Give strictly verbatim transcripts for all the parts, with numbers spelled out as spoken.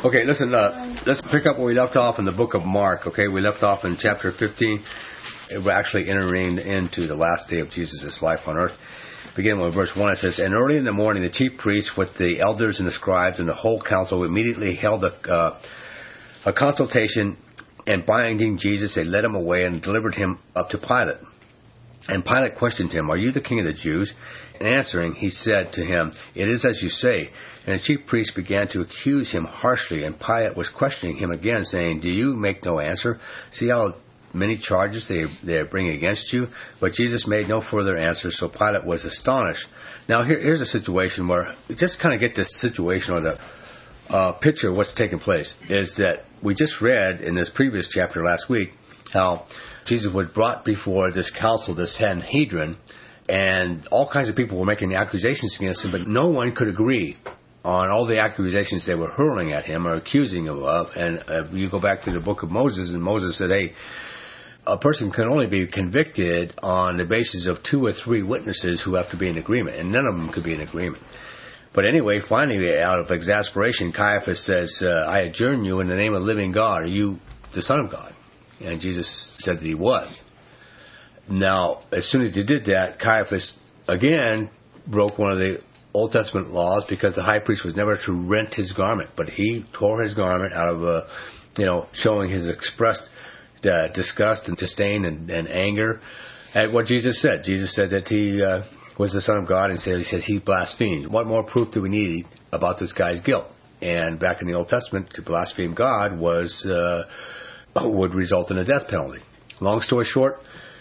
Okay, listen, uh, let's pick up where we left off in the book of Mark, okay? We left off in chapter fifteen. We're actually entering into the last day of Jesus' life on earth. Beginning with verse one, it says, "And early in the morning the chief priests with the elders and the scribes and the whole council immediately held a, uh, a consultation, and binding Jesus, they led him away and delivered him up to Pilate. And Pilate questioned him, 'Are you the king of the Jews?' And answering, he said to him, 'It is as you say.' And the chief priests began to accuse him harshly, and Pilate was questioning him again, saying, 'Do you make no answer? See how many charges they, they bring against you?' But Jesus made no further answer, so Pilate was astonished." Now here, here's a situation where, just kind of get this situation or the uh, picture of what's taking place, is that we just read in this previous chapter last week how Jesus was brought before this council, this Sanhedrin, and all kinds of people were making accusations against him, but no one could agree on all the accusations they were hurling at him or accusing him of. And uh, you go back to the book of Moses, and Moses said, hey, a person can only be convicted on the basis of two or three witnesses who have to be in agreement, and none of them could be in agreement. But anyway, finally, out of exasperation, Caiaphas says, uh, "I adjourn you in the name of the living God. Are you the Son of God?" And Jesus said that he was. Now, as soon as he did that, Caiaphas again broke one of the Old Testament laws, because the high priest was never to rent his garment, but he tore his garment out of, uh, you know, showing his expressed uh, disgust and disdain and, and anger at what Jesus said. Jesus said that he uh, was the Son of God, and so he says he blasphemed. What more proof do we need about this guy's guilt? And back in the Old Testament, to blaspheme God was uh, would result in a death penalty. Long story short,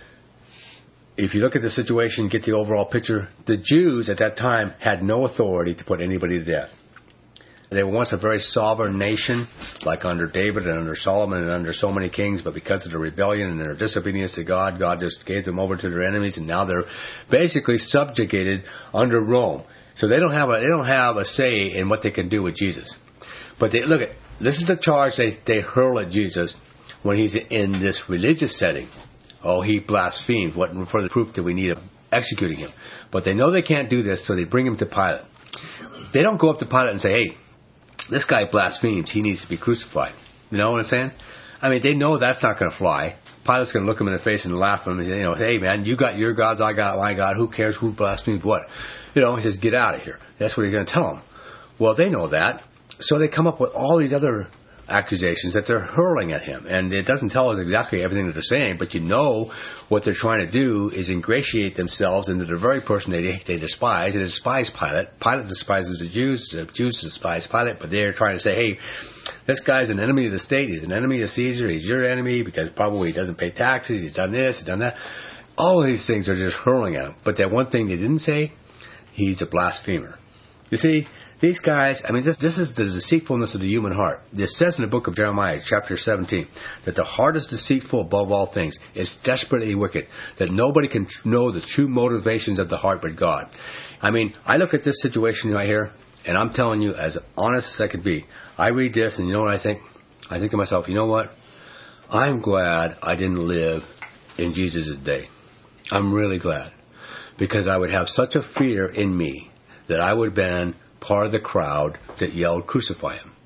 if you look at the situation, get the overall picture, the Jews at that time had no authority to put anybody to death. They were once a very sovereign nation, like under David and under Solomon and under so many kings, but because of their rebellion and their disobedience to God, God just gave them over to their enemies, and now they're basically subjugated under Rome. So they don't have a, they don't have a say in what they can do with Jesus. But they, look at, this is the charge they, they hurl at Jesus when he's in this religious setting. Oh, he blasphemed. What further proof do we need of executing him? But they know they can't do this, so they bring him to Pilate. They don't go up to Pilate and say, hey, this guy blasphemes. He needs to be crucified. You know what I'm saying? I mean, they know that's not going to fly. Pilate's going to look him in the face and laugh at him and say, you know, hey, man, you got your gods, I got my God. Who cares who blasphemes what? You know, he says, get out of here. That's what he's going to tell him. Well, they know that. So they come up with all these other accusations that they're hurling at him. And it doesn't tell us exactly everything that they're saying, but you know what they're trying to do is ingratiate themselves into the very person they, they despise. They despise Pilate. Pilate despises the Jews. The Jews despise Pilate, but they're trying to say, hey, this guy's an enemy of the state. He's an enemy of Caesar. He's your enemy because probably he doesn't pay taxes. He's done this, he's done that. All of these things are just hurling at him. But that one thing they didn't say, he's a blasphemer. You see, these guys, I mean, this this is the deceitfulness of the human heart. It says in the book of Jeremiah, chapter seventeen, that the heart is deceitful above all things. It's desperately wicked, that nobody can know the true motivations of the heart but God. I mean, I look at this situation right here, and I'm telling you, as honest as I can be, I read this, and you know what I think? I think to myself, you know what? I'm glad I didn't live in Jesus' day. I'm really glad. Because I would have such a fear in me that I would have been part of the crowd that yelled, crucify him.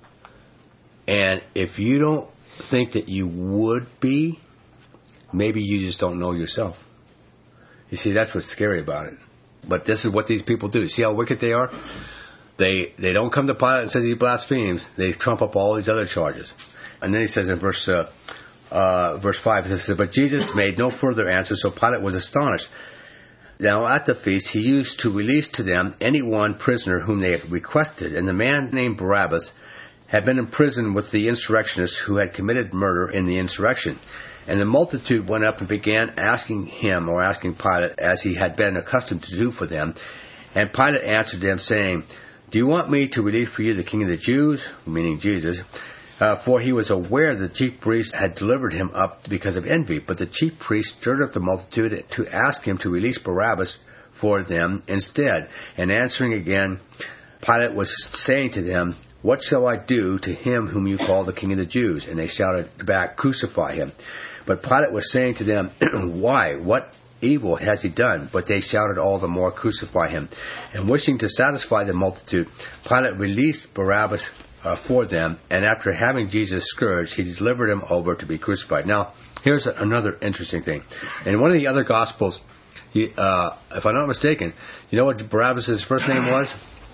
And if you don't think that you would be, maybe you just don't know yourself. You see, that's what's scary about it. But this is what these people do. See how wicked they are? They they don't come to Pilate and says he blasphemes. They trump up all these other charges. And then he says in verse uh, uh, verse five, it says, "But Jesus made no further answer, so Pilate was astonished. Now at the feast he used to release to them any one prisoner whom they had requested, and the man named Barabbas had been in prison with the insurrectionists who had committed murder in the insurrection. And the multitude went up and began asking him, or asking Pilate, as he had been accustomed to do for them. And Pilate answered them, saying, Do you want me to release for you the King of the Jews?" Meaning Jesus. Uh, for he was aware the chief priests had delivered him up because of envy. But the chief priests stirred up the multitude to ask him to release Barabbas for them instead. And answering again, Pilate was saying to them, "What shall I do to him whom you call the King of the Jews?" And they shouted back, "Crucify him." But Pilate was saying to them, "Why? What evil has he done?" But they shouted all the more, "Crucify him." And wishing to satisfy the multitude, Pilate released Barabbas uh, for them, and after having Jesus scourged, he delivered him over to be crucified. Now, here's a, another interesting thing. In one of the other Gospels, he, uh, if I'm not mistaken, you know what Barabbas' first name was?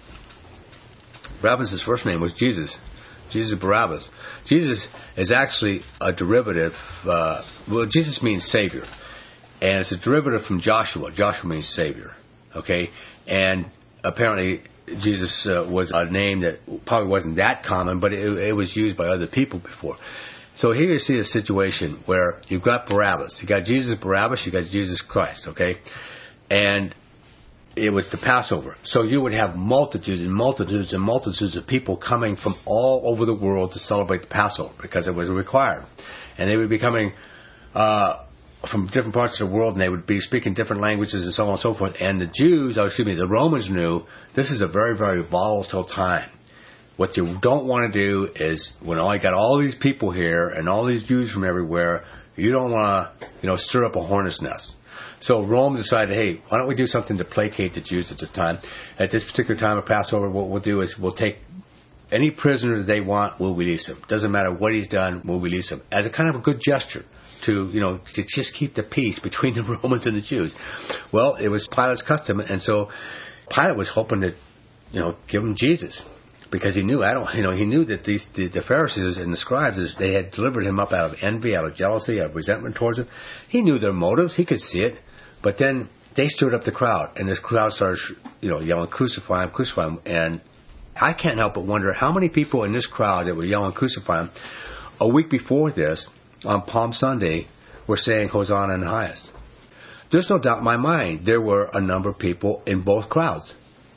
Barabbas' first name was Jesus. Jesus Barabbas. Jesus is actually a derivative. Uh, well, Jesus means Savior. And it's a derivative from Joshua. Joshua means Savior. Okay? And apparently Jesus uh, was a name that probably wasn't that common, but it, it was used by other people before. So here you see a situation where you've got Barabbas. You've got Jesus Barabbas, you've got Jesus Christ. Okay? And it was the Passover. So you would have multitudes and multitudes and multitudes of people coming from all over the world to celebrate the Passover because it was required. And they would be coming uh, from different parts of the world, and they would be speaking different languages and so on and so forth. And the Jews, or excuse me, the Romans knew this is a very, very volatile time. What you don't want to do is, when I got all these people here and all these Jews from everywhere, you don't want to, you know, stir up a hornet's nest. So Rome decided, hey, why don't we do something to placate the Jews at this time? At this particular time of Passover, what we'll do is we'll take any prisoner that they want, we'll release him. Doesn't matter what he's done, we'll release him. As a kind of a good gesture to, you know, to just keep the peace between the Romans and the Jews. Well, it was Pilate's custom, and so Pilate was hoping to, you know, give him Jesus. Because he knew, I don't, you know, he knew that these the, the Pharisees and the scribes, they had delivered him up out of envy, out of jealousy, out of resentment towards him. He knew their motives. He could see it. But then they stirred up the crowd, and this crowd started, you know, yelling, "Crucify him, crucify him!" And I can't help but wonder how many people in this crowd that were yelling, "Crucify him!" a week before this, on Palm Sunday, were saying, "Hosanna in the highest." There's no doubt in my mind there were a number of people in both crowds.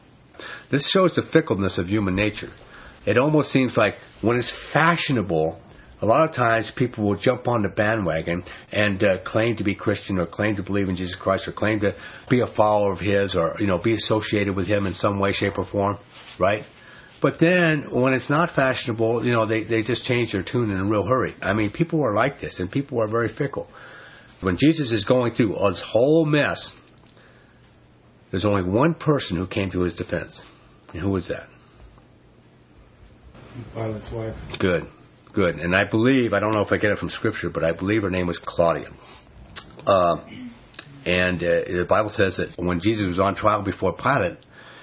This shows the fickleness of human nature. It almost seems like when it's fashionable, a lot of times people will jump on the bandwagon and uh, claim to be Christian, or claim to believe in Jesus Christ, or claim to be a follower of His, or, you know, be associated with Him in some way, shape, or form, right? But then when it's not fashionable, you know, they, they just change their tune in a real hurry. I mean, people are like this, and people are very fickle. When Jesus is going through this whole mess, there's only one person who came to His defense. And who was that? Pilate's wife. Good. Good. And I believe, I don't know if I get it from Scripture, but I believe her name was Claudia. Uh, and uh, the Bible says that when Jesus was on trial before Pilate,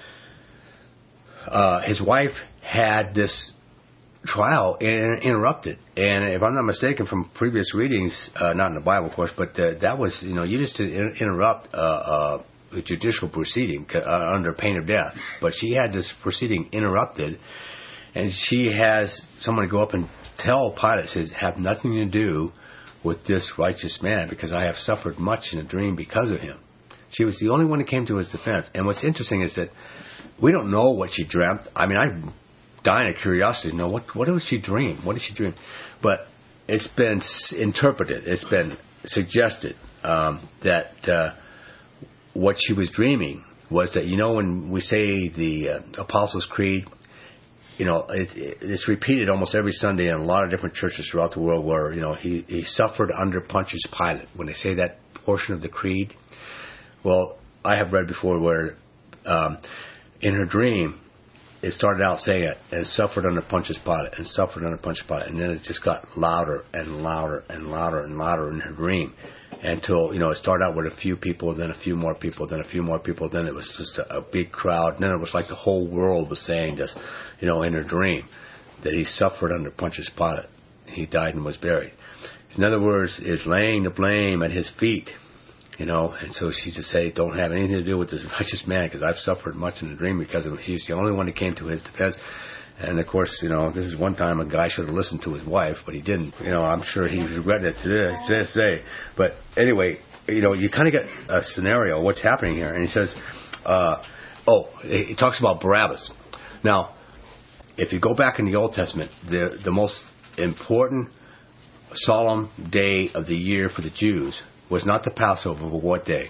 uh, his wife had this trial in, interrupted. And if I'm not mistaken from previous readings, uh, not in the Bible, of course, but uh, that was, you know, you just to inter- interrupt uh, uh, a judicial proceeding uh, under pain of death. But she had this proceeding interrupted, and she has someone go up and tell Pilate, says, have nothing to do with this righteous man, because I have suffered much in a dream because of him. She was the only one who came to his defense. And what's interesting is that we don't know what she dreamt. I mean, I'm dying of curiosity to know what, what did she dream? What did she dream? But it's been interpreted, it's been suggested um, that uh, what she was dreaming was that, you know, when we say the uh, Apostles' Creed, you know, it, it, it's repeated almost every Sunday in a lot of different churches throughout the world, where, you know, he, he suffered under Pontius Pilate. When they say that portion of the creed, well, I have read before where um, in her dream, it started out saying it, and suffered under Pontius Pilate, and suffered under Pontius Pilate, and then it just got louder and louder and louder and louder in her dream, until, you know, it started out with a few people, then a few more people, then a few more people, then it was just a, a big crowd, and then it was like the whole world was saying this, you know, in her dream, that he suffered under Pontius Pilate. He died and was buried. In other words, is laying the blame at his feet, you know, and so she just say, don't have anything to do with this righteous man, because I've suffered much in the dream because of him. He's the only one that came to his defense. And of course, you know, this is one time a guy should have listened to his wife, but he didn't. You know, I'm sure he regretted it today, to this day. But anyway, you know, you kind of get a scenario, what's happening here. And he says, uh, oh, he talks about Barabbas. Now, if you go back in the Old Testament, the the most important solemn day of the year for the Jews was not the Passover, but what day?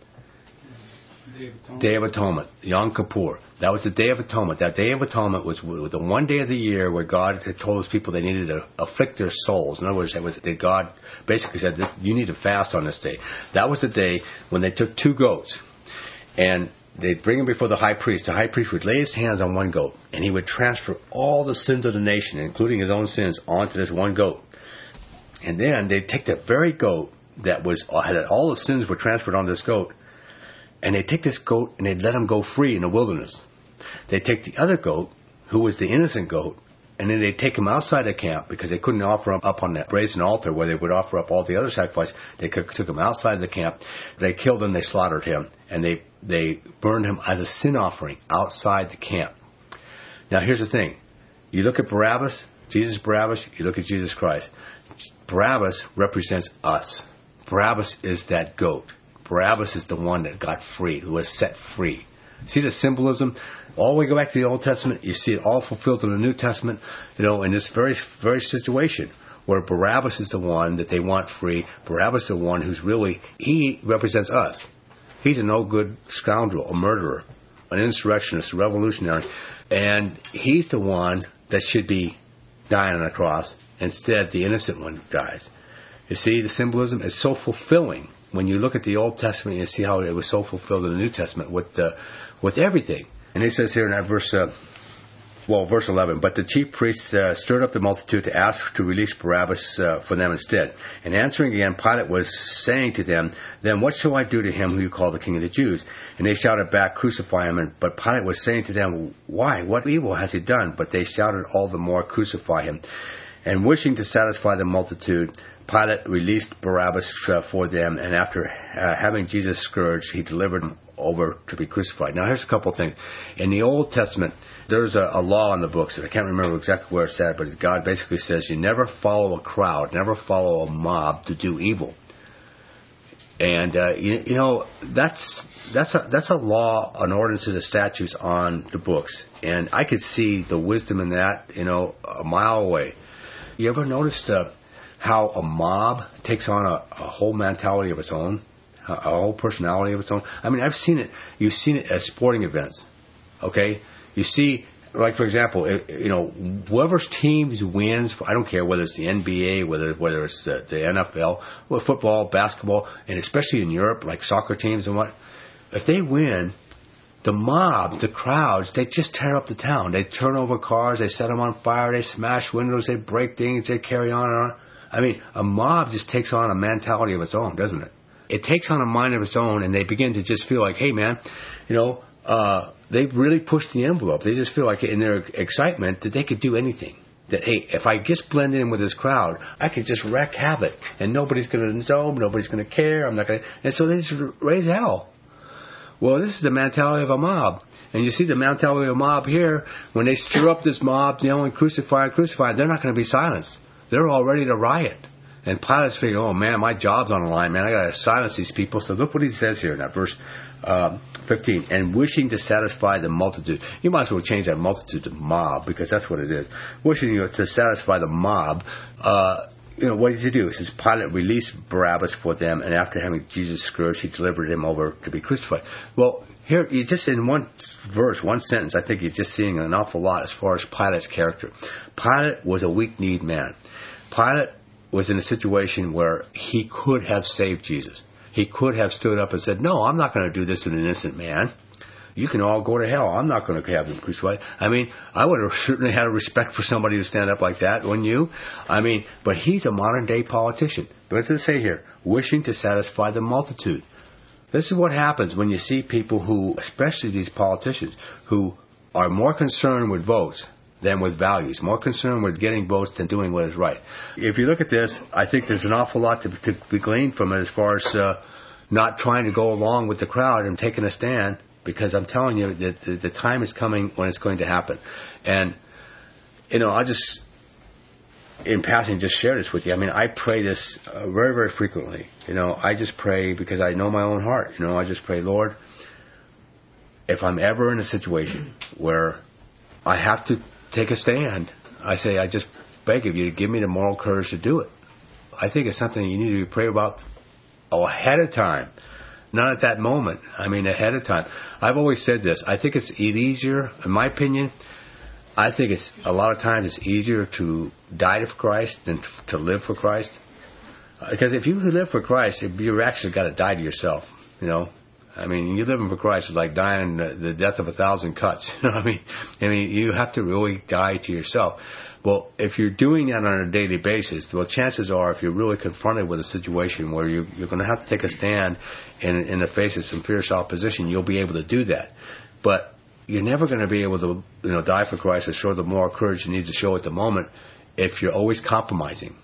Day of Atonement. Day of Atonement, Yom Kippur. That was the Day of Atonement. That Day of Atonement was the one day of the year where God had told His people they needed to afflict their souls. In other words, it was that God basically said, you need to fast on this day. That was the day when they took two goats, and they'd bring him before the high priest. The high priest would lay his hands on one goat, and he would transfer all the sins of the nation, including his own sins, onto this one goat. And then they'd take the very goat that was had all the sins were transferred on this goat, and they'd take this goat and they'd let him go free in the wilderness. They'd take the other goat, who was the innocent goat, and then they'd take him outside the camp because they couldn't offer him up on that brazen altar where they would offer up all the other sacrifices. They took him outside the camp. They killed him. They slaughtered him, and they they burned him as a sin offering outside the camp. Now here's the thing: you look at Barabbas, Jesus Barabbas. You look at Jesus Christ. Barabbas represents us. Barabbas is that goat. Barabbas is the one that got free, who was set free. See the symbolism? All the way go back to the Old Testament, you see it all fulfilled in the New Testament, you know, in this very, very situation where Barabbas is the one that they want free. Barabbas is the one who's really, he represents us. He's a no-good scoundrel, a murderer, an insurrectionist, a revolutionary, and he's the one that should be dying on the cross. Instead, the innocent one dies. You see, the symbolism is so fulfilling. When you look at the Old Testament, you see how it was so fulfilled in the New Testament with uh, with everything. And he says here in that verse, uh, well, verse eleven, but the chief priests uh, stirred up the multitude to ask to release Barabbas uh, for them instead. And answering again, Pilate was saying to them, then what shall I do to him who you call the King of the Jews? And they shouted back, crucify him. And, but Pilate was saying to them, why? What evil has he done? But they shouted all the more, crucify him. And wishing to satisfy the multitude, Pilate released Barabbas uh, for them, and after uh, having Jesus scourged, he delivered him over to be crucified. Now, here's a couple of things. In the Old Testament, there's a, a law in the books, and I can't remember exactly where it's at, but God basically says you never follow a crowd, never follow a mob to do evil. And, uh, you, you know, that's that's a, that's a law, an ordinance, and statutes on the books. And I could see the wisdom in that, you know, a mile away. You ever noticed uh, how a mob takes on a, a whole mentality of its own, a, a whole personality of its own? I mean, I've seen it. You've seen it at sporting events, okay? You see, like, for example, it, you know, whoever's teams wins, I don't care whether it's the N B A, whether whether it's the, the N F L, well, football, basketball, and especially in Europe, like soccer teams and what, if they win, the mob, the crowds, they just tear up the town. They turn over cars, they set them on fire, they smash windows, they break things, they carry on and on. I mean, a mob just takes on a mentality of its own, doesn't it? It takes on a mind of its own, and they begin to just feel like, hey, man, you know, uh, they really pushed the envelope. They just feel like in their excitement that they could do anything. That, hey, if I just blend in with this crowd, I could just wreak havoc, and nobody's going to know, nobody's going to care, I'm not going to... And so they just raise hell. Well, this is the mentality of a mob. And you see the mentality of a mob here. When they stir up this mob, yelling, crucify, crucify, they're not going to be silenced. They're all ready to riot. And Pilate's figuring, oh, man, my job's on the line, man. I got to silence these people. So look what he says here in that verse uh, fifteen. And wishing to satisfy the multitude. You might as well change that multitude to mob, because that's what it is. Wishing to satisfy the mob. Uh, You know, what did he do? It says, Pilate released Barabbas for them, and after having Jesus scourged, he delivered him over to be crucified. Well, here, you just in one verse, one sentence, I think you're just seeing an awful lot as far as Pilate's character. Pilate was a weak-kneed man. Pilate was in a situation where he could have saved Jesus. He could have stood up and said, no, I'm not going to do this to an innocent man. You can all go to hell. I'm not going to have him crucified. I mean, I would have certainly had a respect for somebody who stand up like that, wouldn't you? I mean, but he's a modern-day politician. But what does it say here? Wishing to satisfy the multitude. This is what happens when you see people who, especially these politicians, who are more concerned with votes than with values, more concerned with getting votes than doing what is right. If you look at this, I think there's an awful lot to, to be gleaned from it as far as uh, not trying to go along with the crowd and taking a stand. Because I'm telling you that the, the time is coming when it's going to happen. And, you know, I'll just, in passing, just share this with you. I mean, I pray this uh, very, very frequently. You know, I just pray because I know my own heart. You know, I just pray, Lord, if I'm ever in a situation where I have to take a stand, I say, I just beg of you to give me the moral courage to do it. I think it's something you need to pray about ahead of time. Not at that moment. I mean, ahead of time. I've always said this. I think it's easier, in my opinion, I think it's a lot of times it's easier to die for Christ than to live for Christ. Because if you live for Christ, you've actually got to die to yourself, you know. I mean, you living for Christ is like dying the, the death of a thousand cuts. You know what I mean? I mean, you have to really die to yourself. Well, if you're doing that on a daily basis, well, chances are if you're really confronted with a situation where you, you're going to have to take a stand in, in the face of some fierce opposition, you'll be able to do that. But you're never going to be able to, you know, die for Christ or show the moral courage you need to show at the moment if you're always compromising.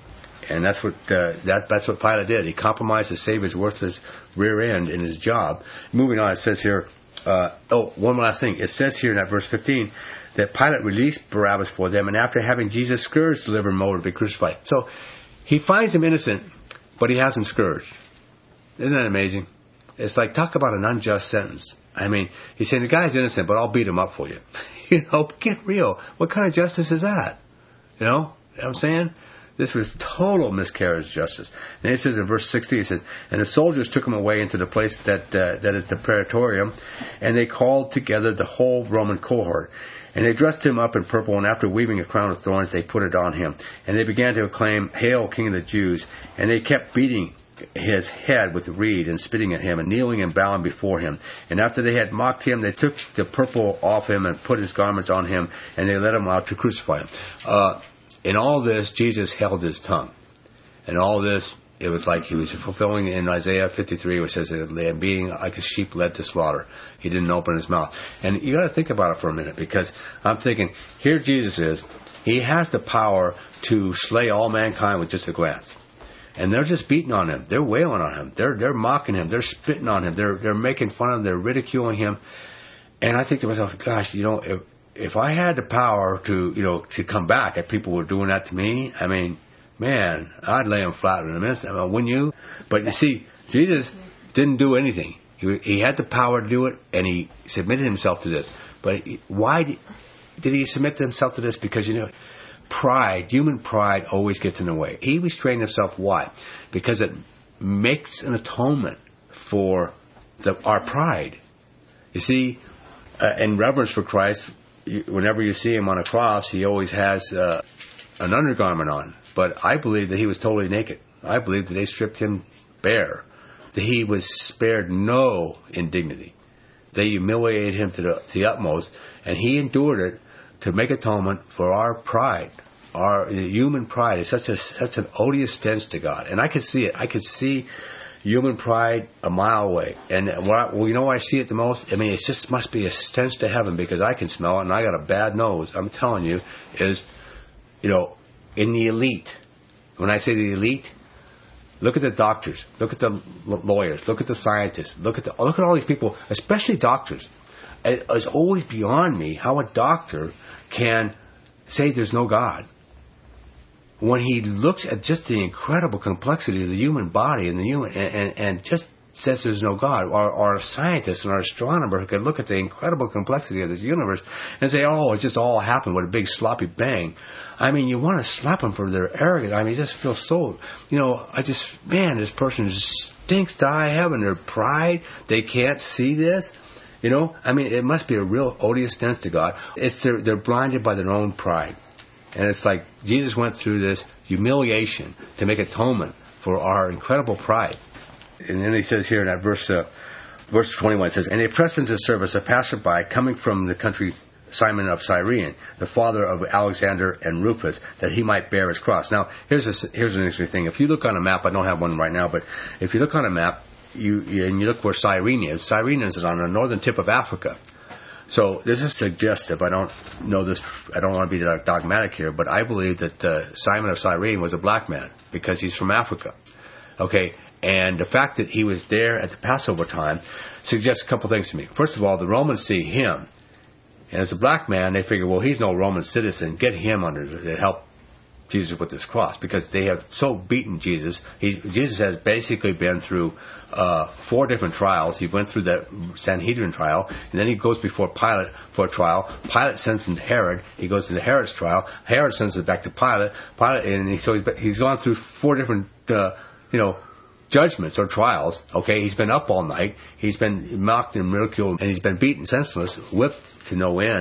And that's what uh, that that's what Pilate did. He compromised to save his worthless rear end in his job. Moving on, it says here, uh, oh, one last thing. It says here in that verse fifteen that Pilate released Barabbas for them, and after having Jesus scourged, delivered him over to be crucified. So he finds him innocent, but he has him scourged. Isn't that amazing? It's like, talk about an unjust sentence. I mean, he's saying the guy's innocent, but I'll beat him up for you. You know, get real. What kind of justice is that? You know, you know what I'm saying? This was total miscarriage of justice. And it says in verse sixty, it says, and the soldiers took him away into the place that uh, that is the Praetorium, and they called together the whole Roman cohort. And they dressed him up in purple, and after weaving a crown of thorns, they put it on him. And they began to acclaim, Hail, King of the Jews! And they kept beating his head with a reed and spitting at him and kneeling and bowing before him. And after they had mocked him, they took the purple off him and put his garments on him, and they led him out to crucify him. Uh, in all this, Jesus held his tongue. And all this, it was like he was fulfilling in Isaiah fifty-three, which says, and being like a sheep led to slaughter. He didn't open his mouth. And you got to think about it for a minute, because I'm thinking, here Jesus is. He has the power to slay all mankind with just a glance. And they're just beating on him. They're wailing on him. They're they're mocking him. They're spitting on him. They're they're making fun of him. They're ridiculing him. And I think to myself, gosh, you know, if if I had the power to, you know, to come back, if people were doing that to me, I mean, man, I'd lay them flat in a minute. I mean, wouldn't you? But you see, Jesus didn't do anything. He, he had the power to do it, and he submitted himself to this. But he, why did, did he submit himself to this? Because, you know, pride, human pride always gets in the way. He restrained himself. Why? Because it makes an atonement for the, our pride. You see, uh, in reverence for Christ, you, whenever you see him on a cross, he always has uh, an undergarment on. But I believe that he was totally naked. I believe that they stripped him bare. That he was spared no indignity. They humiliated him to the, to the utmost, and he endured it to make atonement for our pride. Our human pride is such a such an odious stench to God, and I could see it. I could see human pride a mile away. And what I, well, you know where I see it the most? I mean, it just must be a stench to heaven, because I can smell it, and I got a bad nose. I'm telling you, is, you know, in the elite. When I say the elite, look at the doctors, look at the lawyers, look at the scientists, look at the look at all these people, especially doctors. It's always beyond me how a doctor can say there's no God when he looks at just the incredible complexity of the human body and the human and, and, and just says there's no God. Or, or a scientist or an astronomer who could look at the incredible complexity of this universe and say, oh, it just all happened with a big sloppy bang. I mean, you want to slap them for their arrogance. I mean, it just feels so, you know, I just, man, this person just stinks to high heaven. Their pride, they can't see this. You know, I mean, it must be a real odious stench to God. It's they're, they're blinded by their own pride. And it's like Jesus went through this humiliation to make atonement for our incredible pride. And then he says here in that verse, uh, verse twenty-one, it says, and they pressed into service a passerby coming from the country, Simon of Cyrene, the father of Alexander and Rufus, that he might bear his cross. Now, here's a, here's an interesting thing. If you look on a map, I don't have one right now, but if you look on a map, you, you and you look where Cyrene is, Cyrene is on the northern tip of Africa. So this is suggestive. I don't know this. I don't want to be dogmatic here, but I believe that uh, Simon of Cyrene was a black man because he's from Africa. Okay, and the fact that he was there at the Passover time suggests a couple things to me. First of all, the Romans see him, and as a black man, they figure, well, he's no Roman citizen. Get him under to help Jesus with this cross, because they have so beaten Jesus. He, Jesus has basically been through uh, four different trials. He went through the Sanhedrin trial, and then he goes before Pilate for a trial. Pilate sends him to Herod. He goes into Herod's trial. Herod sends him back to Pilate. Pilate, and he, so he's, he's gone through four different, uh, you know, judgments or trials. Okay, he's been up all night. He's been mocked and ridiculed, and he's been beaten senseless, whipped to no end.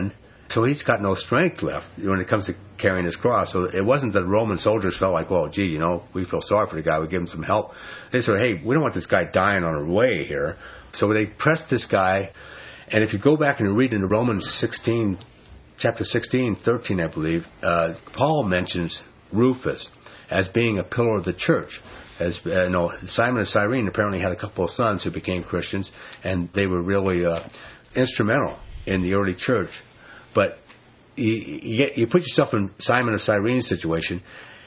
So he's got no strength left when it comes to carrying his cross. So it wasn't that Roman soldiers felt like, well, gee, you know, we feel sorry for the guy. We give him some help. They said, hey, we don't want this guy dying on our way here. So they pressed this guy. And if you go back and read in Romans sixteen, chapter sixteen, thirteen, I believe, uh, Paul mentions Rufus as being a pillar of the church. As uh, you know, Simon of Cyrene apparently had a couple of sons who became Christians, and they were really uh, instrumental in the early church. But you, you, get, you put yourself in Simon of Cyrene's situation.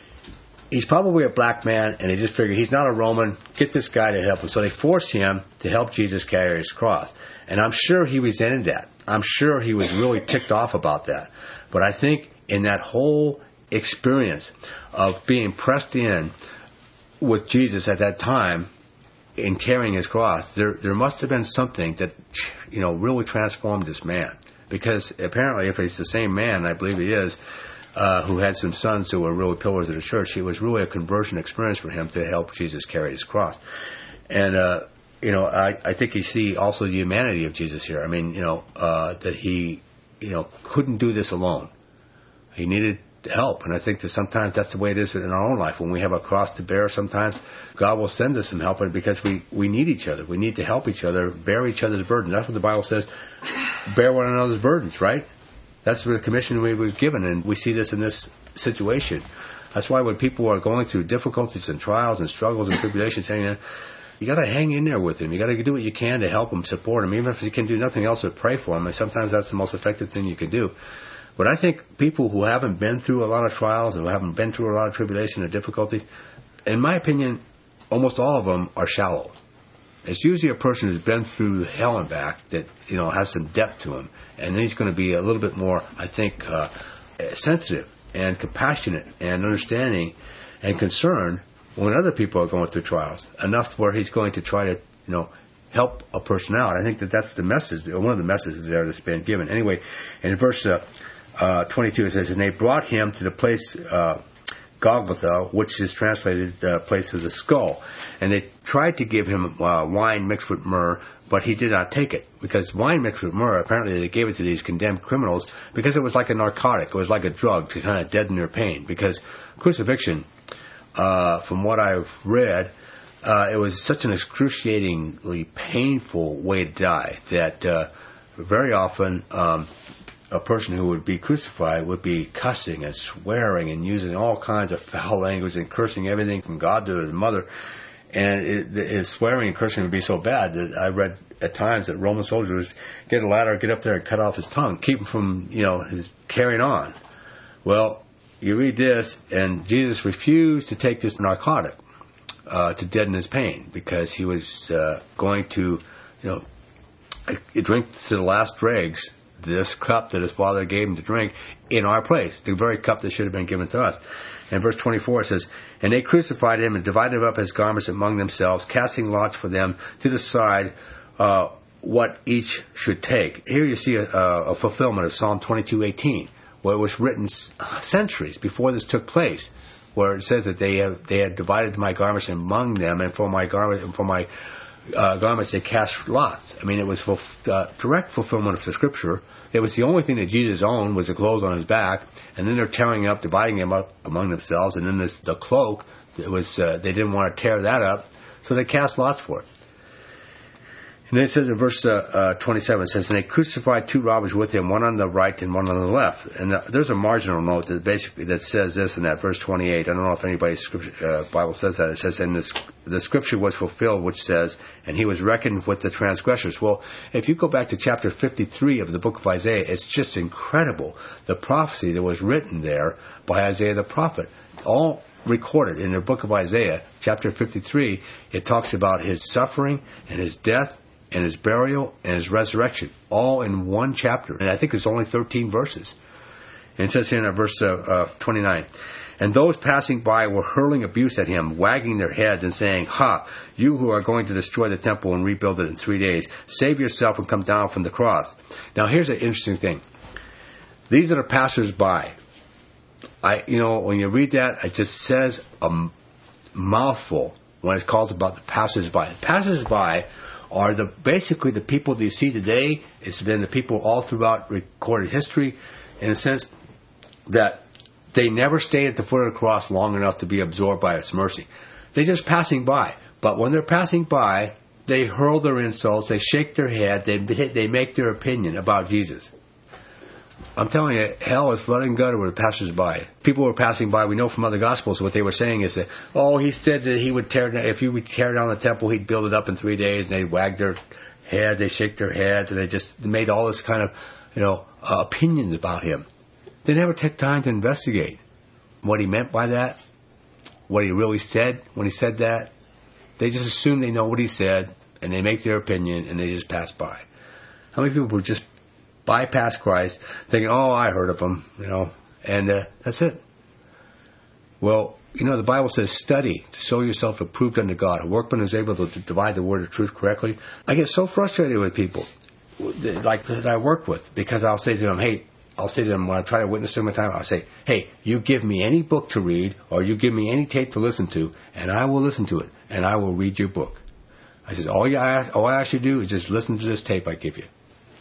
He's probably a black man, and they just figure he's not a Roman. Get this guy to help him. So they force him to help Jesus carry his cross. And I'm sure he resented that. I'm sure he was really ticked off about that. But I think in that whole experience of being pressed in with Jesus at that time in carrying his cross, there there must have been something that, you know, really transformed this man. Because apparently, if he's the same man, I believe he is, uh, who had some sons who were really pillars of the church, it was really a conversion experience for him to help Jesus carry his cross. And, uh, you know, I, I think you see also the humanity of Jesus here. I mean, you know, uh, that he, you know, couldn't do this alone. He needed help. And I think that sometimes that's the way it is in our own life. When we have a cross to bear, sometimes God will send us some help because we, we need each other. We need to help each other, bear each other's burdens. That's what the Bible says, bear one another's burdens, right? That's the commission we were given, and we see this in this situation. That's why when people are going through difficulties and trials and struggles and tribulations, hanging in, you got to hang in there with them. You got to do what you can to help them, support them, even if you can do nothing else but pray for them. And sometimes that's the most effective thing you can do. But I think people who haven't been through a lot of trials and who haven't been through a lot of tribulation or difficulties, in my opinion, almost all of them are shallow. It's usually a person who's been through hell and back that, you know, has some depth to him. And then he's going to be a little bit more, I think, uh, sensitive and compassionate and understanding and concerned when other people are going through trials, enough where he's going to try to, you know, help a person out. I think that that's the message, one of the messages there that's been given. Anyway, in verse uh, uh, twenty-two, it says, and they brought him to the place uh, Golgotha, which is translated uh, place of the skull. And they tried to give him uh, wine mixed with myrrh, but he did not take it. Because wine mixed with myrrh, apparently they gave it to these condemned criminals because it was like a narcotic. It was like a drug to kind of deaden their pain. Because crucifixion, uh, from what I've read, uh, it was such an excruciatingly painful way to die that uh, very often um, a person who would be crucified would be cussing and swearing and using all kinds of foul language and cursing everything from God to his mother. And it, his swearing and cursing would be so bad that I read at times that Roman soldiers get a ladder, get up there and cut off his tongue, keep him from, you know, his carrying on. Well, you read this, and Jesus refused to take this narcotic uh, to deaden his pain because he was uh, going to, you know, drink to the last dregs this cup that his Father gave him to drink in our place, the very cup that should have been given to us. And verse twenty-four says, and they crucified him and divided up his garments among themselves, casting lots for them to decide uh, what each should take. Here you see a, a fulfillment of Psalm twenty-two eighteen, where it was written centuries before this took place, where it says that they have, they had divided my garments among them, and for my garment and for my uh, garments they cast lots. I mean, it was for, uh, direct fulfillment of the Scripture. It was the only thing that Jesus owned was the clothes on his back, and then they're tearing up, dividing them up among themselves, and then this, the cloak, it was uh, they didn't want to tear that up, so they cast lots for it. And then it says in verse uh, uh, twenty-seven, it says, and they crucified two robbers with him, one on the right and one on the left. And uh, there's a marginal note that basically that says this in that verse twenty-eight. I don't know if anybody's scripture, uh, Bible says that. It says, and this, the scripture was fulfilled, which says, and he was reckoned with the transgressors. Well, if you go back to chapter fifty-three of the book of Isaiah, it's just incredible. The prophecy that was written there by Isaiah the prophet, all recorded in the book of Isaiah, chapter fifty-three, it talks about his suffering and his death and his burial and his resurrection, all in one chapter. And I think it's only thirteen verses. And it says here in verse uh, uh, twenty-nine, and those passing by were hurling abuse at him, wagging their heads and saying, ha, you who are going to destroy the temple and rebuild it in three days, save yourself and come down from the cross. Now here's an interesting thing. These are the passers-by. I, you know, when you read that, it just says a mouthful when it's called about the passers-by. Passers-by are the basically the people that you see today. It's been the people all throughout recorded history, in a sense that they never stayed at the foot of the cross long enough to be absorbed by its mercy. They're just passing by. But when they're passing by, they hurl their insults, they shake their head, they they make their opinion about Jesus. I'm telling you, hell is flooding gutter with passers-by. People were passing by. We know from other Gospels what they were saying is that, oh, he said that he would tear down, if you would tear down the temple, he'd build it up in three days. And they'd wag their heads, they shake their heads, and they just made all this kind of, you know, uh, opinions about him. They never took time to investigate what he meant by that, what he really said when he said that. They just assume they know what he said, and they make their opinion, and they just pass by. How many people would just bypass Christ, thinking, oh, I heard of him, you know, and uh, that's it. Well, you know, the Bible says, study to show yourself approved unto God, a workman who's able to divide the word of truth correctly. I get so frustrated with people, like that I work with, because I'll say to them, hey, I'll say to them when I try to witness them a time, I'll say, hey, you give me any book to read, or you give me any tape to listen to, and I will listen to it, and I will read your book. I says, all, you ask, all I ask you to do is just listen to this tape I give you.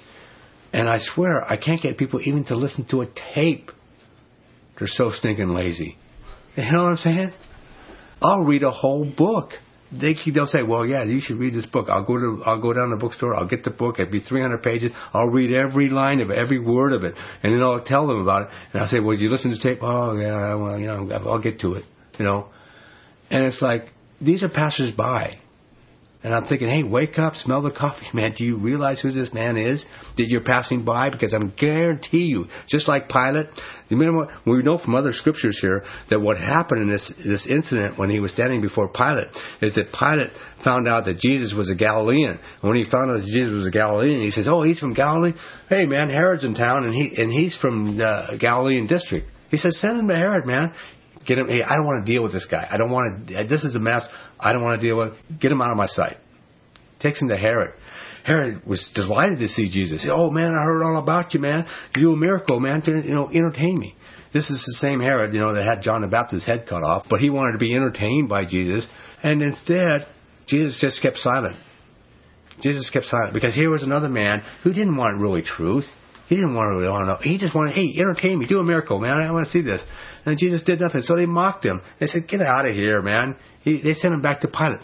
And I swear, I can't get people even to listen to a tape. They're so stinking lazy. You know what I'm saying? I'll read a whole book. They, they'll say, well, yeah, you should read this book. I'll go to, I'll go down to the bookstore. I'll get the book. It'll be three hundred pages. I'll read every line of it, every word of it. And then I'll tell them about it. And I'll say, well, did you listen to the tape? Oh, yeah, well, you know, I'll get to it. You know? And it's like, these are passers-by. And I'm thinking, hey, wake up, smell the coffee, man. Do you realize who this man is that you're passing by? Because I guarantee you, just like Pilate, you remember, we know from other scriptures here that what happened in this this incident when he was standing before Pilate is that Pilate found out that Jesus was a Galilean. And when he found out that Jesus was a Galilean, he says, oh, he's from Galilee? Hey, man, Herod's in town, and he and he's from the Galilean district. He says, send him to Herod, man. Get him. Hey, I don't want to deal with this guy. I don't want to. This is a mess. I don't want to deal with it. Get him out of my sight. Takes him to Herod. Herod was delighted to see Jesus. He said, oh, man, I heard all about you, man. You do a miracle, man, to, you know, entertain me. This is the same Herod, you know, that had John the Baptist's head cut off, but he wanted to be entertained by Jesus, and instead, Jesus just kept silent. Jesus kept silent, because here was another man who didn't want really truth. He didn't want to really want to know. He just wanted, hey, entertain me, do a miracle, man. I want to see this. And Jesus did nothing. So they mocked him. They said, get out of here, man. He, they sent him back to Pilate.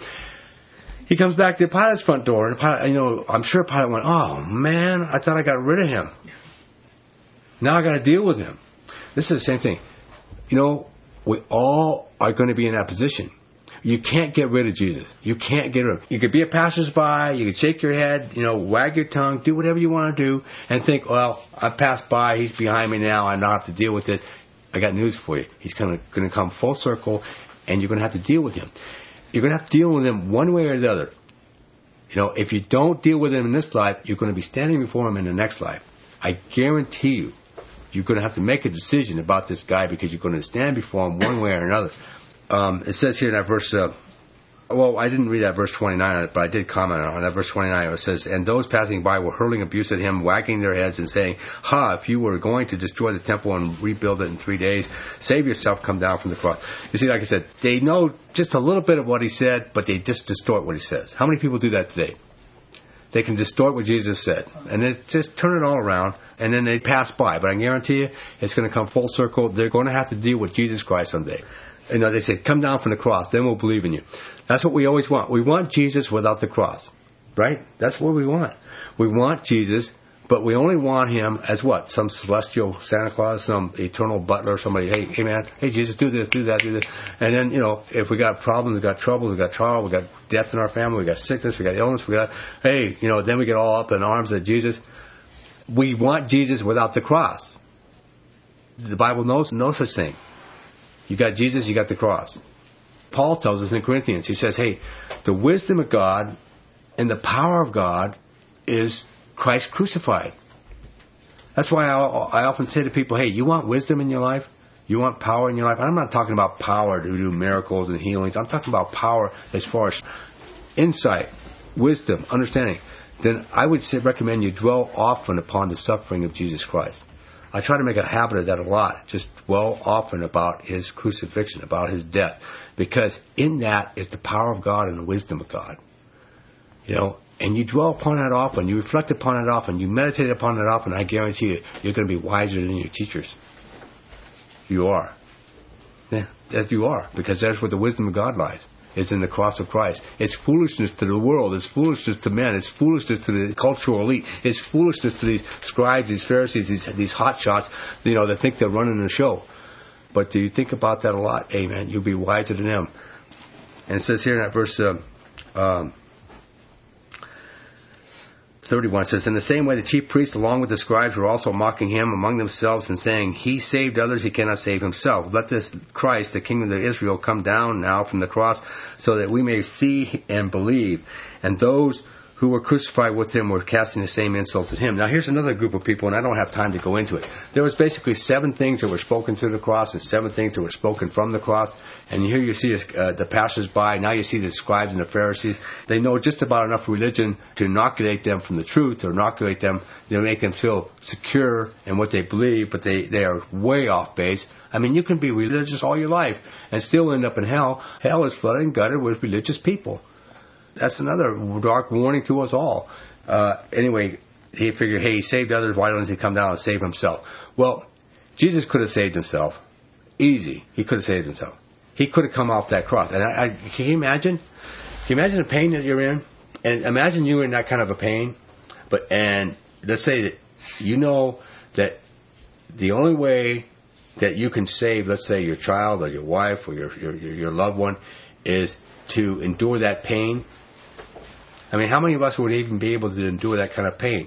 He comes back to Pilate's front door, and Pilate, you know, I'm sure Pilate went, oh, man, I thought I got rid of him. Now I got to deal with him. This is the same thing. You know, we all are going to be in that position. You can't get rid of Jesus. You can't get rid of him. You could be a passersby. You could shake your head, you know, wag your tongue, do whatever you want to do, and think, well, I passed by. He's behind me now. I don't have to deal with it. I got news for you. He's going to, going to come full circle, and you're going to have to deal with him. You're going to have to deal with him one way or the other. You know, if you don't deal with him in this life, you're going to be standing before him in the next life. I guarantee you, you're going to have to make a decision about this guy because you're going to stand before him one way or another. Um, it says here in that verse, uh, well, I didn't read that verse twenty-nine on it, but I did comment on that verse twenty-nine. It says, and those passing by were hurling abuse at him, wagging their heads and saying, ha, if you were going to destroy the temple and rebuild it in three days, save yourself, come down from the cross. You see, like I said, they know just a little bit of what he said, but they just distort what he says. How many people do that today? They can distort what Jesus said, and they just turn it all around, and then they pass by. But I guarantee you, it's going to come full circle. They're going to have to deal with Jesus Christ someday. You know, they say, come down from the cross, then we'll believe in you. That's what we always want. We want Jesus without the cross, right? That's what we want. We want Jesus, but we only want him as what? Some celestial Santa Claus, some eternal butler, somebody, hey, hey man, hey Jesus, do this, do that, do this. And then, you know, if we got problems, we got trouble, we got trial, we got death in our family, we got sickness, we got illness, we got, hey, you know, then we get all up in arms of Jesus. We want Jesus without the cross. The Bible knows no such thing. You got Jesus, you got the cross. Paul tells us in Corinthians, he says, hey, the wisdom of God and the power of God is Christ crucified. That's why I, I often say to people, hey, you want wisdom in your life? You want power in your life? I'm not talking about power to do miracles and healings. I'm talking about power as far as insight, wisdom, understanding. Then I would say, recommend you dwell often upon the suffering of Jesus Christ. I try to make a habit of that a lot. Just dwell often about his crucifixion, about his death. Because in that is the power of God and the wisdom of God. You know, and you dwell upon that often, you reflect upon it often, you meditate upon it often, I guarantee you, you're going to be wiser than your teachers. You are. Yeah, yes, you are, because that's where the wisdom of God lies. It's in the cross of Christ. It's foolishness to the world. It's foolishness to men. It's foolishness to the cultural elite. It's foolishness to these scribes, these Pharisees, these these hotshots, you know, that think they're running the show. But do you think about that a lot? Amen. You'll be wiser than them. And it says here in that verse uh, um, thirty-one, it says, in the same way the chief priests along with the scribes were also mocking him among themselves and saying, he saved others, he cannot save himself. Let this Christ, the King of Israel, come down now from the cross so that we may see and believe. And those who were crucified with him were casting the same insults at him. Now here's another group of people, and I don't have time to go into it. There was basically seven things that were spoken through the cross and seven things that were spoken from the cross. And here you see uh, the passers-by. Now you see the scribes and the Pharisees. They know just about enough religion to inoculate them from the truth, or inoculate them, to make them feel secure in what they believe, but they, they are way off base. I mean, you can be religious all your life and still end up in hell. Hell is flooded and gutted with religious people. That's another dark warning to us all. Uh, anyway, he figured, hey, he saved others. Why doesn't he come down and save himself? Well, Jesus could have saved himself. Easy. He could have saved himself. He could have come off that cross. And I, I, can you imagine? Can you imagine the pain that you're in? And imagine you in that kind of a pain. But and let's say that you know that the only way that you can save, let's say, your child or your wife or your your, your loved one is to endure that pain. I mean, how many of us would even be able to endure that kind of pain?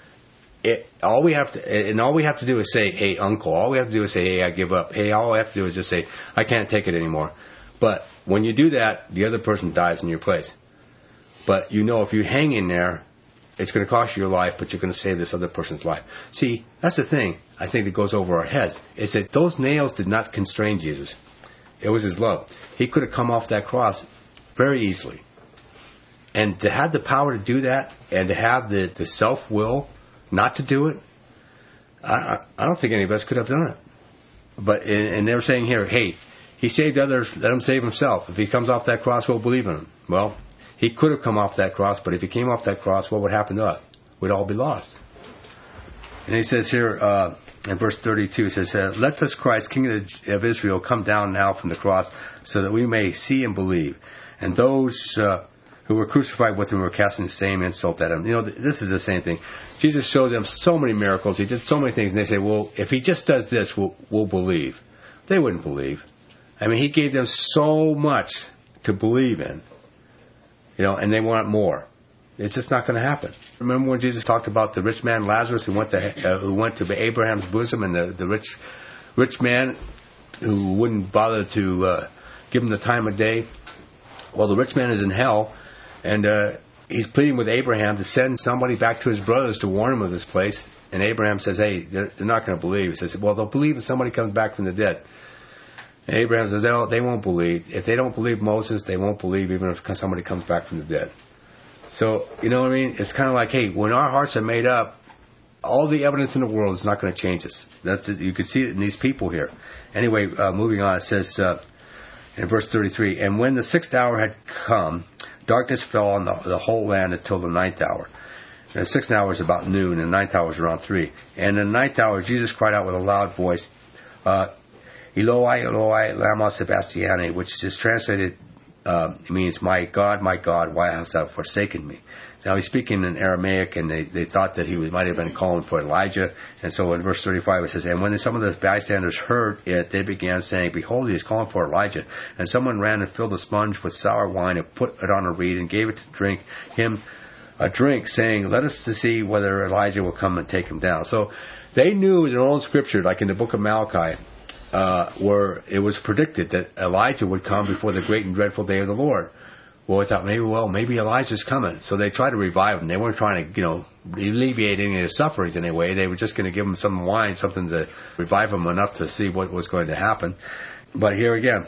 It, all we have to, and all we have to do is say, hey, uncle. All we have to do is say, hey, I give up. Hey, all we have to do is just say, I can't take it anymore. But when you do that, the other person dies in your place. But you know if you hang in there, it's going to cost you your life, but you're going to save this other person's life. See, that's the thing, I think, that goes over our heads, is that those nails did not constrain Jesus. It was his love. He could have come off that cross very easily. And to have the power to do that, and to have the, the self-will not to do it, I, I don't think any of us could have done it. But and they were saying here, hey, he saved others, let him save himself. If he comes off that cross, we'll believe in him. Well, he could have come off that cross, but if he came off that cross, what would happen to us? We'd all be lost. And he says here uh, in verse thirty-two, it says, uh, let this Christ, King of Israel, come down now from the cross so that we may see and believe. And those uh, who were crucified with him were casting the same insult at him. You know, this is the same thing. Jesus showed them so many miracles. He did so many things. And they say, well, if he just does this, we'll, we'll believe. They wouldn't believe. I mean, he gave them so much to believe in. You know, and they want more. It's just not going to happen. Remember when Jesus talked about the rich man Lazarus who went to uh, who went to Abraham's bosom, and the, the rich rich man who wouldn't bother to uh, give him the time of day? Well, the rich man is in hell, and uh, he's pleading with Abraham to send somebody back to his brothers to warn him of this place. And Abraham says, hey, they're, they're not going to believe. He says, well, they'll believe if somebody comes back from the dead. And Abraham says, no, they won't believe. If they don't believe Moses, they won't believe even if somebody comes back from the dead. So, you know what I mean? It's kind of like, hey, when our hearts are made up, all the evidence in the world is not going to change us. That's it. You can see it in these people here. Anyway, uh, moving on, it says uh, in verse thirty-three, and when the sixth hour had come, darkness fell on the, the whole land until the ninth hour. And the sixth hour is about noon, and the ninth hour is around three. And in the ninth hour, Jesus cried out with a loud voice, uh, Eloi, Eloi, lama sabachthani, which is translated, uh, means, my God, my God, why hast thou forsaken me? Now he's speaking in Aramaic, and they, they thought that he might have been calling for Elijah. And so in verse thirty-five it says, and when some of the bystanders heard it, they began saying, behold, he is calling for Elijah. And someone ran and filled a sponge with sour wine and put it on a reed and gave it to drink him a drink, saying, let us to see whether Elijah will come and take him down. So they knew in their own scripture, like in the book of Malachi, uh, where it was predicted that Elijah would come before the great and dreadful day of the Lord. Well, I thought maybe, well, maybe Elijah's coming. So they tried to revive him. They weren't trying to, you know, alleviate any of his sufferings in any way. They were just going to give him some wine, something to revive him enough to see what was going to happen. But here again,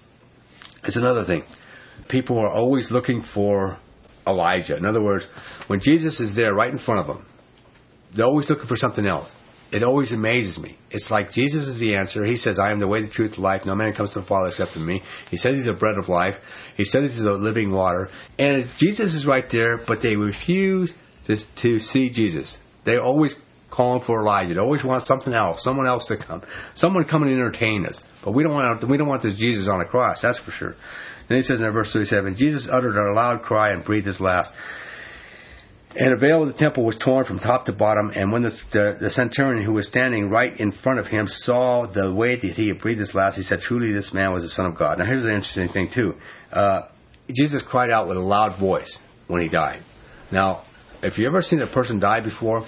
it's another thing. People are always looking for Elijah. In other words, when Jesus is there right in front of them, they're always looking for something else. it always amazes me. It's like Jesus is the answer. He says, I am the way, the truth, the life. No man comes to the Father except through me. He says he's the bread of life. He says he's the living water. And Jesus is right there, but they refuse to, to see Jesus. They always calling for Elijah. They always want something else, someone else to come, someone come and entertain us. But we don't want we don't want this Jesus on the cross. That's for sure. Then he says in verse thirty-seven, Jesus uttered a loud cry and breathed his last. And the veil of the temple was torn from top to bottom. And when the, the, the centurion who was standing right in front of him saw the way that he had breathed his last, he said, truly this man was the Son of God. Now here's the interesting thing too. Uh, Jesus cried out with a loud voice when he died. Now, if you ever seen a person die before,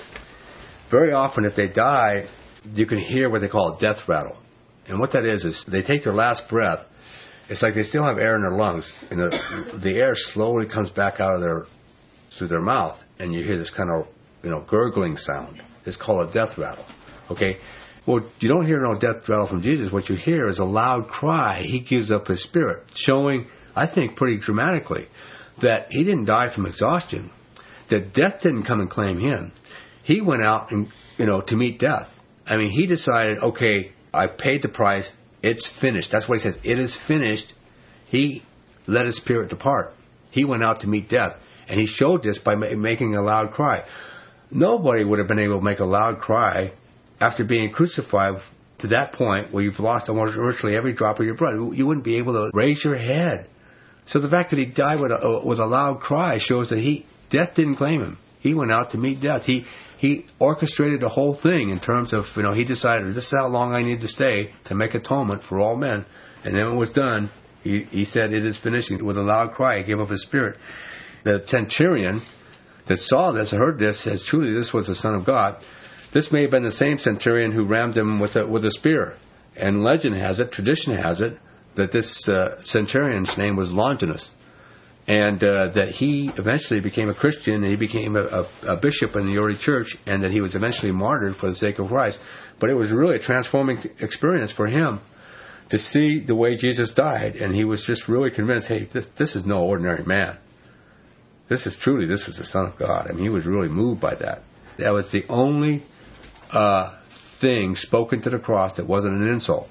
very often if they die, you can hear what they call a death rattle. And what that is, is they take their last breath. It's like they still have air in their lungs. And the, the air slowly comes back out of their, through their mouth. And you hear this kind of, you know, gurgling sound. It's called a death rattle. Okay? Well, you don't hear no death rattle from Jesus. What you hear is a loud cry. He gives up his spirit, showing, I think, pretty dramatically, that he didn't die from exhaustion. That death didn't come and claim him. He went out and, you know, to meet death. I mean, he decided, okay, I've paid the price. It's finished. That's what he says. It is finished. He let his spirit depart. He went out to meet death. And he showed this by ma- making a loud cry. Nobody would have been able to make a loud cry after being crucified to that point where you've lost almost virtually every drop of your blood. You wouldn't be able to raise your head. So the fact that he died with a, with a loud cry shows that he death didn't claim him. He went out to meet death. He he orchestrated the whole thing in terms of, you know, he decided this is how long I need to stay to make atonement for all men. And then when it was done, he, he said, it is finished. With a loud cry, he gave up his spirit. The centurion that saw this, heard this, says, truly this was the Son of God. This may have been the same centurion who rammed him with a, with a spear. And legend has it, tradition has it, that this uh, centurion's name was Longinus. And uh, that he eventually became a Christian, and he became a, a, a bishop in the early church, and that he was eventually martyred for the sake of Christ. But it was really a transforming experience for him to see the way Jesus died. And he was just really convinced, hey, this, this is no ordinary man. This is truly, this was the Son of God. I mean, he was really moved by that. That was the only uh, thing spoken to the cross that wasn't an insult.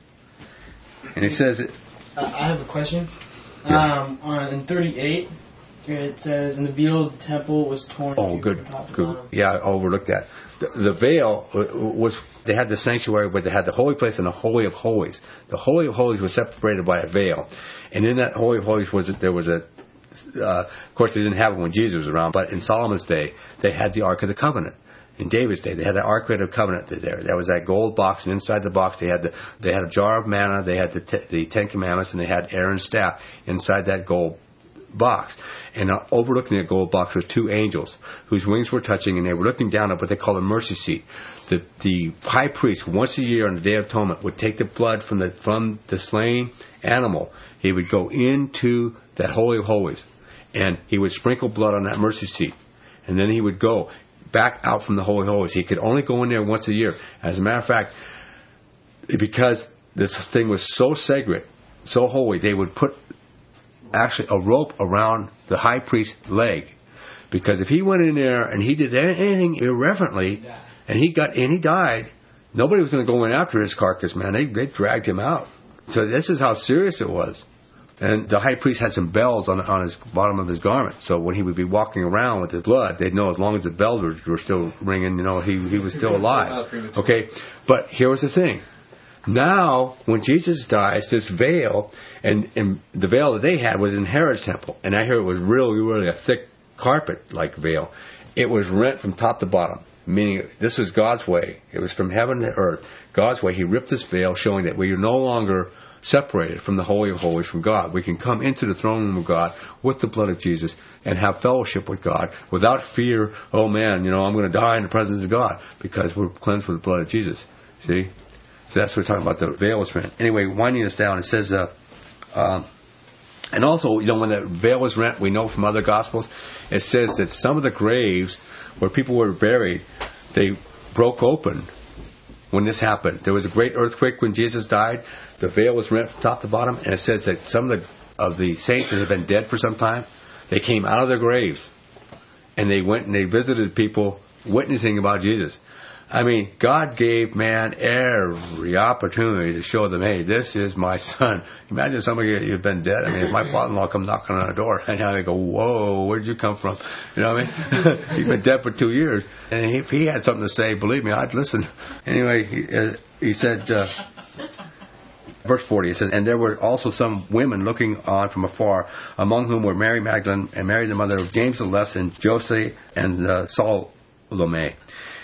And he says... It, uh, I have a question. Yeah. Um, on in thirty-eight, it says, and the veil of the temple was torn. Oh, good. good. Yeah, I overlooked that. The, the veil was, they had the sanctuary, but they had the holy place and the Holy of Holies. The Holy of Holies was separated by a veil. And in that Holy of Holies was there was a... Uh, of course, they didn't have it when Jesus was around, but in Solomon's day, they had the Ark of the Covenant. In David's day, they had the Ark of the Covenant there. There was that gold box, and inside the box, they had the they had a jar of manna, they had the, t- the Ten Commandments, and they had Aaron's staff inside that gold box. And uh, overlooking the gold box was two angels whose wings were touching, and they were looking down at what they call a mercy seat. The the high priest, once a year on the Day of Atonement, would take the blood from the from the slain animal. He would go into that Holy of Holies, and he would sprinkle blood on that mercy seat. And then he would go back out from the Holy of Holies. He could only go in there once a year. As a matter of fact, because this thing was so sacred, so holy, they would put actually a rope around the high priest's leg. Because if he went in there and he did anything irreverently, and he got and he died, nobody was going to go in after his carcass, man. They, they dragged him out. So this is how serious it was. And the high priest had some bells on on his bottom of his garment. So when he would be walking around with the blood, they'd know as long as the bells were, were still ringing, you know, he, he was still alive. Okay? But here was the thing. Now, when Jesus dies, this veil, and, and the veil that they had was in Herod's temple. And I hear it was really, really a thick carpet-like veil. It was rent from top to bottom, meaning this was God's way. It was from heaven to earth. God's way. He ripped this veil, showing that we are no longer separated from the Holy of Holies from God. We can come into the throne room of God with the blood of Jesus and have fellowship with God without fear, oh man, you know, I'm going to die in the presence of God, because we're cleansed with the blood of Jesus. See? So that's what we're talking about, the veil was rent. Anyway, winding us down, it says, uh, um, and also, you know, when the veil was rent, we know from other Gospels, it says that some of the graves where people were buried, they broke open when this happened. There was a great earthquake when Jesus died. The veil was rent from top to bottom, and it says that some of the of the saints that had been dead for some time, they came out of their graves, and they went and they visited people witnessing about Jesus. I mean, God gave man every opportunity to show them, hey, this is my son. Imagine somebody you've been dead. I mean, if my father-in-law come knocking on the door, and they go, whoa, where did you come from? You know what I mean? He's been dead for two years. And if he had something to say, believe me, I'd listen. Anyway, he, uh, he said, uh, verse forty, it says, and there were also some women looking on from afar, among whom were Mary Magdalene and Mary the mother of James the Less and Jose and uh, Salome.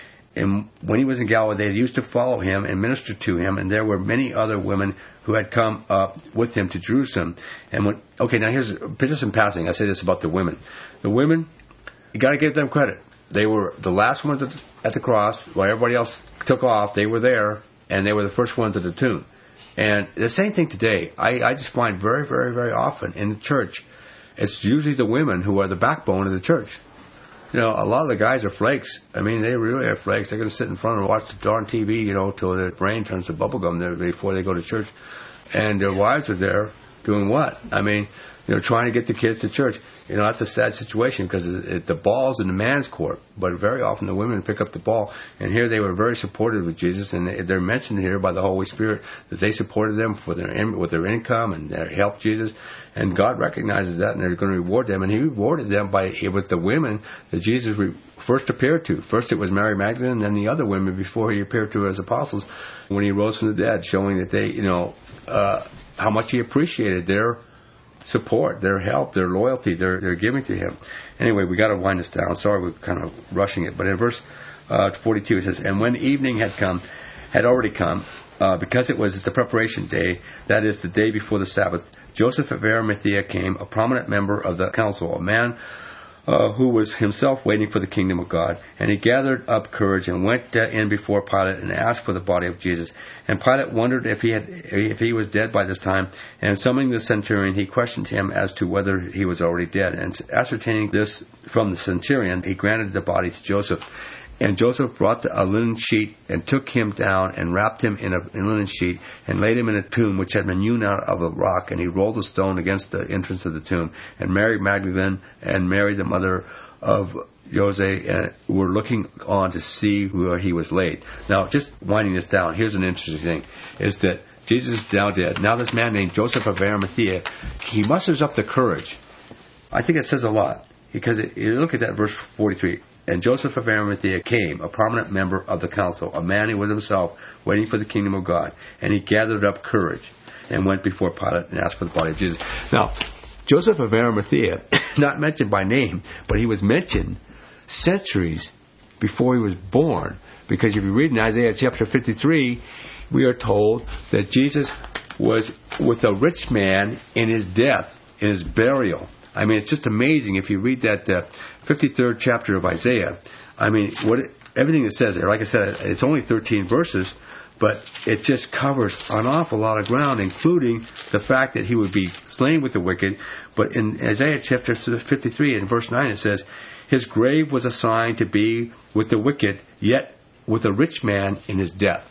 And when he was in Galilee, they used to follow him and minister to him, and there were many other women who had come up with him to Jerusalem. And when, okay, now here's just in passing. I say this about the women. The women, you got to give them credit. They were the last ones at the, at the cross, while everybody else took off. They were there, and they were the first ones at the tomb. And the same thing today. I, I just find very, very, very often in the church, it's usually the women who are the backbone of the church. You know, a lot of the guys are flakes. I mean, they really are flakes. They're going to sit in front and watch the darn T V, you know, till their brain turns to bubblegum there before they go to church. And their wives are there doing what? I mean, you know, trying to get the kids to church. You know, that's a sad situation because it, it, the ball's in the man's court. But very often the women pick up the ball. And here they were very supportive of Jesus. And they, they're mentioned here by the Holy Spirit that they supported them for their in, with their income and their help Jesus. And God recognizes that and they're going to reward them. And he rewarded them by, it was the women that Jesus re, first appeared to. First it was Mary Magdalene and then the other women before he appeared to as apostles when he rose from the dead, showing that they, you know, uh, how much he appreciated their support, their help, their loyalty, their, their giving to him. Anyway, we got to wind this down. Sorry, we're kind of rushing it. But in verse uh, forty-two, it says, and when evening had come, had already come, uh, because it was the preparation day, that is the day before the Sabbath, Joseph of Arimathea came, a prominent member of the council, a man uh, who was himself waiting for the kingdom of God. And he gathered up courage and went uh, in before Pilate and asked for the body of Jesus. And Pilate wondered if he had, if he was dead by this time. And summoning the centurion, he questioned him as to whether he was already dead. And ascertaining this from the centurion, he granted the body to Joseph. And Joseph brought a linen sheet and took him down and wrapped him in a in linen sheet and laid him in a tomb which had been hewn out of a rock. And he rolled a stone against the entrance of the tomb. And Mary Magdalene and Mary the mother of Jose uh, were looking on to see where he was laid. Now, just winding this down, here's an interesting thing, is that Jesus is now dead. Now this man named Joseph of Arimathea, he musters up the courage. I think it says a lot. Because it, you look at that verse forty-three. And Joseph of Arimathea came, a prominent member of the council, a man who was himself waiting for the kingdom of God. And he gathered up courage and went before Pilate and asked for the body of Jesus. Now, Joseph of Arimathea, not mentioned by name, but he was mentioned centuries before he was born. Because if you read in Isaiah chapter fifty-three, we are told that Jesus was with a rich man in his death, in his burial. I mean, it's just amazing if you read that uh, fifty-third chapter of Isaiah. I mean, what it, everything it says there, like I said, it's only thirteen verses, but it just covers an awful lot of ground, including the fact that he would be slain with the wicked. But in Isaiah chapter fifty-three, in verse nine, it says, his grave was assigned to be with the wicked, yet with a rich man in his death.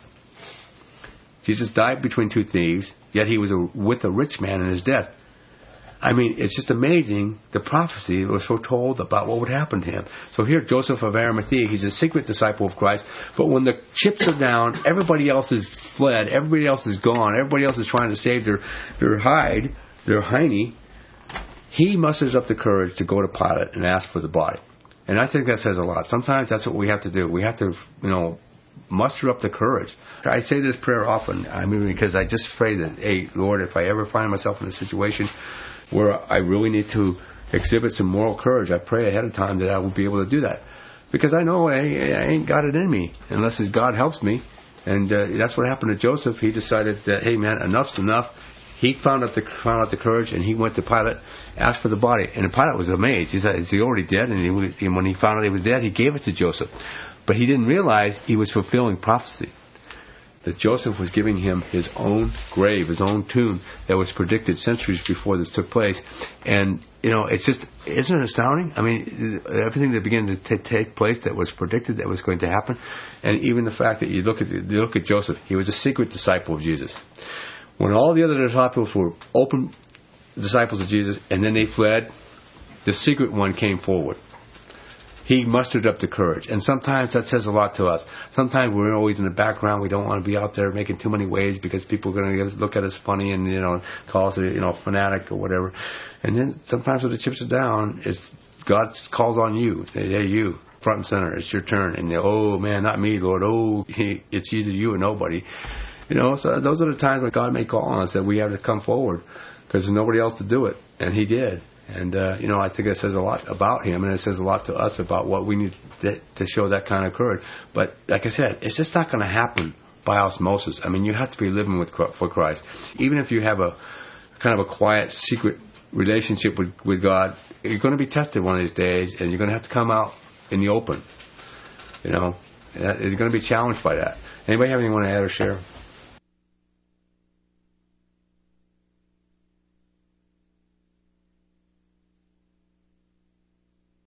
Jesus died between two thieves, yet he was a, with a rich man in his death. I mean, it's just amazing, the prophecy that was foretold about what would happen to him. So here, Joseph of Arimathea, he's a secret disciple of Christ, but when the chips are down, everybody else is fled, everybody else is gone, everybody else is trying to save their, their hide, their hiney, he musters up the courage to go to Pilate and ask for the body. And I think that says a lot. Sometimes that's what we have to do. We have to, you know, muster up the courage. I say this prayer often, I mean, because I just pray that, hey, Lord, if I ever find myself in a situation where I really need to exhibit some moral courage, I pray ahead of time that I will be able to do that. Because I know I, I ain't got it in me unless God helps me. And uh, that's what happened to Joseph. He decided that, hey, man, enough's enough. He found out the found out the courage, and he went to Pilate, asked for the body. And Pilate was amazed. He said, is he already dead? And, he, and when he found out he was dead, he gave it to Joseph. But he didn't realize he was fulfilling prophecy. That Joseph was giving him his own grave, his own tomb that was predicted centuries before this took place. And, you know, it's just, isn't it astounding? I mean, everything that began to t- take place that was predicted that was going to happen. And even the fact that you look at you look at Joseph, he was a secret disciple of Jesus. When all the other disciples were open disciples of Jesus and then they fled, the secret one came forward. he mustered up the courage. And sometimes that says a lot to us. Sometimes we're always in the background. We don't want to be out there making too many waves because people are going to look at us funny and, you know, call us a, you know, fanatic or whatever. And then sometimes when the chips are down, it's God calls on you. Say, hey, you, front and center. It's your turn. And, oh, man, not me, Lord. Oh, it's either you or nobody. You know, so those are the times when God may call on us that we have to come forward because there's nobody else to do it. And he did. And, uh, you know, I think it says a lot about him, and it says a lot to us about what we need to, to show that kind of courage. But, like I said, it's just not going to happen by osmosis. I mean, you have to be living with for Christ. Even if you have a kind of a quiet, secret relationship with, with God, you're going to be tested one of these days, and you're going to have to come out in the open. You know, you're going to be challenged by that. Anybody have anything to add or share?